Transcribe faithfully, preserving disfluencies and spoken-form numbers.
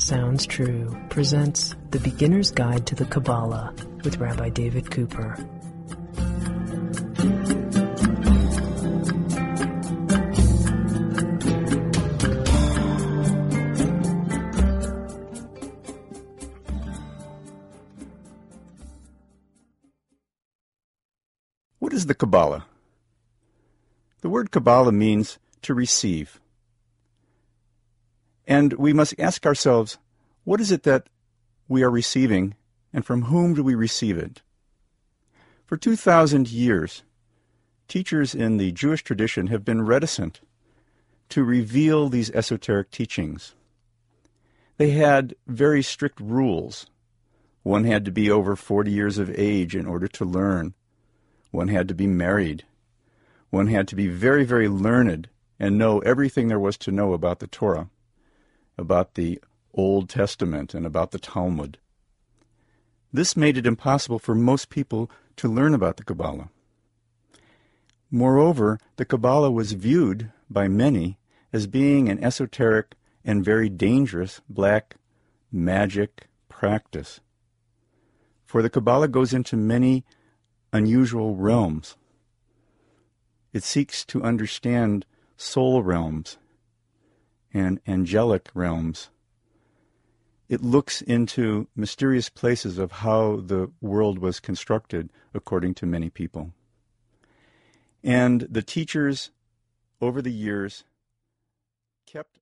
Sounds True presents The Beginner's Guide to the Kabbalah with Rabbi David Cooper. What is the Kabbalah? The word Kabbalah means to receive. And we must ask ourselves, what is it that we are receiving, and from whom do we receive it? For two thousand years, teachers in the Jewish tradition have been reticent to reveal these esoteric teachings. They had very strict rules. One had to be over forty years of age in order to learn. One had to be married. One had to be very, very learned and know everything there was to know about the Torah, about the Old Testament, and about the Talmud. This made it impossible for most people to learn about the Kabbalah. Moreover, the Kabbalah was viewed by many as being an esoteric and very dangerous black magic practice. For the Kabbalah goes into many unusual realms. It seeks to understand soul realms and angelic realms. It looks into mysterious places of how the world was constructed, according to many people. And the teachers, over the years, kept